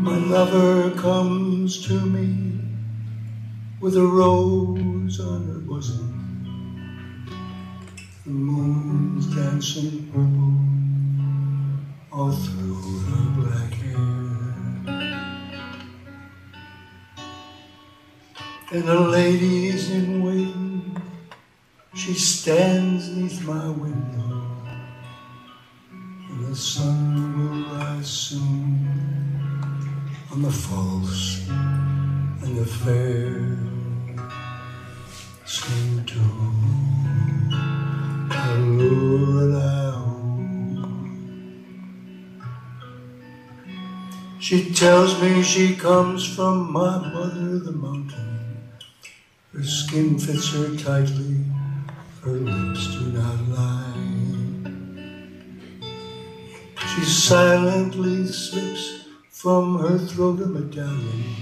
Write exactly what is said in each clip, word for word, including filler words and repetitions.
My lover comes to me with a rose on her bosom. The moon's dancing purple all through her black hair. And a lady's in waiting, she stands neath my window, and the sun will rise soon on the false and the fair. Sing to Lorelei. She tells me she comes from my mother the mountain. Her skin fits her tightly, her lips do not lie. She silently slips from her throat a medallion.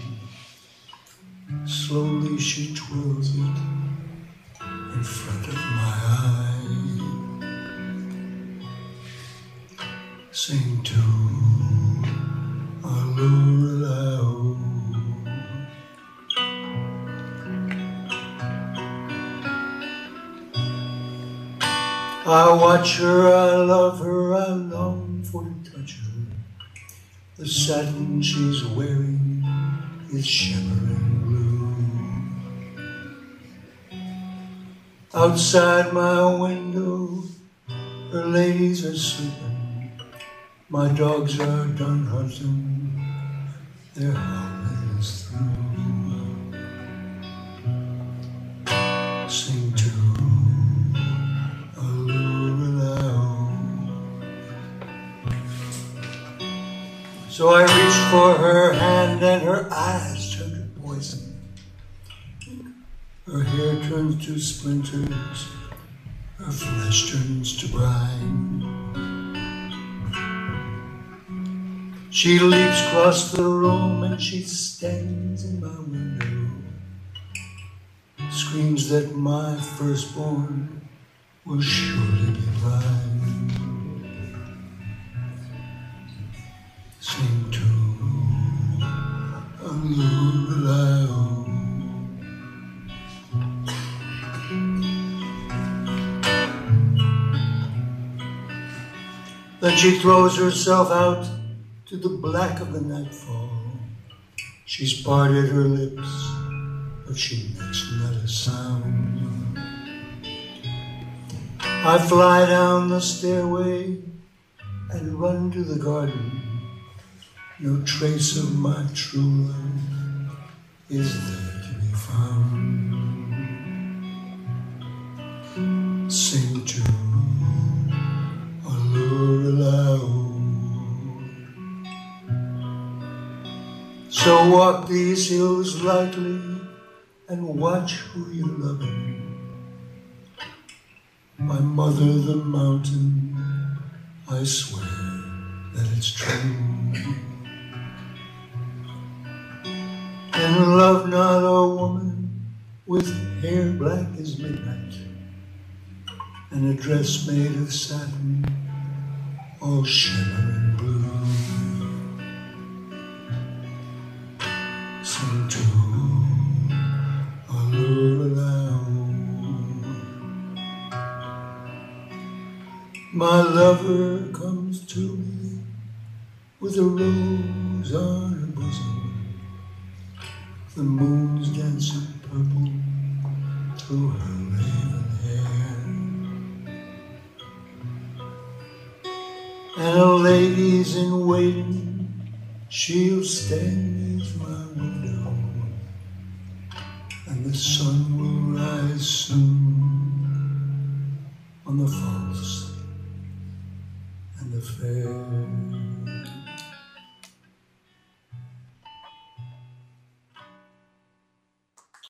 Slowly she twirls it in front of my eye. Sing to our Lorelei. I watch her, I love her, I long for to touch her. The satin she's wearing is shimmering blue. Outside my window, her ladies are sleeping. My dogs are done hunting, their howling is through. Sing to a Lorelei. So I reach for her hand and her eyes turn to poison. Her hair turns to splinters, her flesh turns to brine. She leaps across the room and she stands in my window, screams that my firstborn will surely be mine. Sing to a Lorelei. Then she throws herself out to the black of the nightfall. She's parted her lips, but she makes not a sound. I fly down the stairway and run to the garden. No trace of my true love is there to be found. Sing to a Lorelei. So walk these hills lightly and watch who you're loving. My mother the mountain, I swear that it's true. And love not a woman with hair black as midnight and a dress made of satin all shimmering blue. Sing to a Lorelei. My lover comes to me with a rose on her bosom. The moon's dancing purple through her raven hair. And a lady's in waiting, she'll stand neath my window, and the sun will rise soon on the false and the fair.